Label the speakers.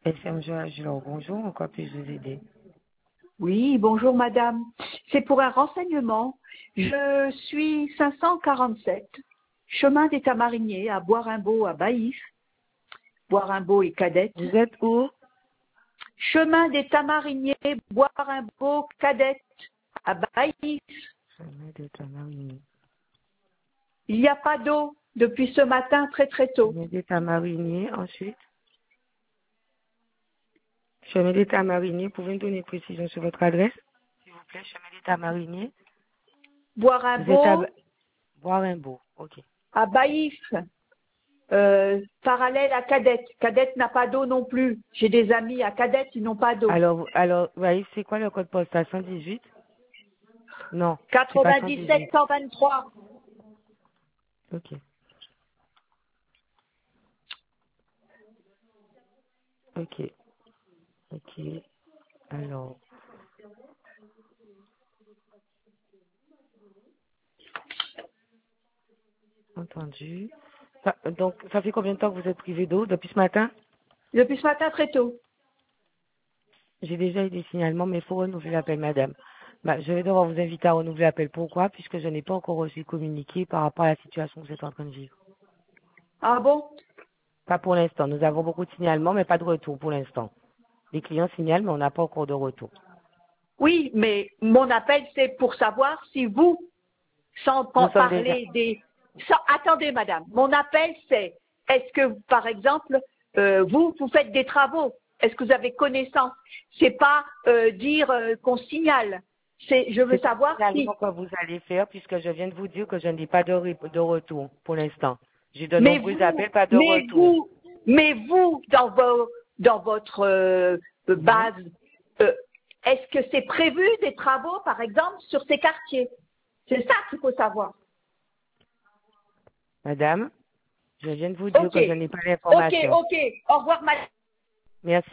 Speaker 1: SMJ Agilor, bonjour, en quoi puis-je vous aider?
Speaker 2: Oui, bonjour madame. C'est pour un renseignement. Je suis 547, chemin des Tamariniers, à Boirimbault, à Baïf. Boirimbault et Cadette.
Speaker 1: Vous êtes où?
Speaker 2: Chemin des Tamariniers, Boirimbault, Cadette, à Baïf.
Speaker 1: Chemin des Tamariniers.
Speaker 2: Il n'y a pas d'eau depuis ce matin très très tôt.
Speaker 1: Chemin des Tamariniers, ensuite. Chemin des Tamariniers, pouvez me donner une précision sur votre adresse? S'il vous plaît, chemin des Tamariniers. Vous êtes à
Speaker 2: Boirimbault,
Speaker 1: Boirimbault, ok.
Speaker 2: à Baïf, parallèle à Cadette. Cadette n'a pas d'eau non plus. J'ai des amis à Cadette, ils n'ont pas d'eau.
Speaker 1: Alors, vous voyez, c'est quoi le code postal? 118? Non, c'est pas
Speaker 2: 97
Speaker 1: 118.
Speaker 2: 123.
Speaker 1: Ok, ok, ok. Alors, entendu. Donc, ça fait combien de temps que vous êtes privé d'eau? Depuis ce matin?
Speaker 2: Depuis ce matin très tôt.
Speaker 1: J'ai déjà eu des signalements, mais il faut renouveler l'appel, madame. Je vais devoir vous inviter à renouveler l'appel. Pourquoi? Puisque je n'ai pas encore reçu le communiqué par rapport à la situation que vous êtes en train de vivre.
Speaker 2: Ah bon?
Speaker 1: Pas pour l'instant. Nous avons beaucoup de signalements, mais pas de retour pour l'instant. Les clients signalent, mais on n'a pas encore de retour.
Speaker 2: Oui, mais mon appel, c'est pour savoir si vous, sans
Speaker 1: Nous sommes déjà...
Speaker 2: parler des... Attendez, madame. Mon appel, c'est, est-ce que, par exemple, vous faites des travaux? Est-ce que vous avez connaissance? C'est pas dire qu'on signale. Je veux
Speaker 1: C'est un
Speaker 2: savoir si...
Speaker 1: signalement que vous allez faire, puisque je viens de vous dire que je n'ai pas de retour pour l'instant. J'ai de
Speaker 2: Mais
Speaker 1: nombreux
Speaker 2: vous,
Speaker 1: appels, pas de
Speaker 2: mais
Speaker 1: retour.
Speaker 2: vous, mais vous, dans votre
Speaker 1: Mhm.
Speaker 2: base, euh, est-ce que c'est prévu des travaux, par exemple, sur ces quartiers? C'est ça qu'il faut savoir.
Speaker 1: Madame, je viens de vous dire
Speaker 2: Ok,
Speaker 1: que je n'ai pas
Speaker 2: ok,
Speaker 1: l'information.
Speaker 2: ok. Au revoir, madame.
Speaker 1: Merci.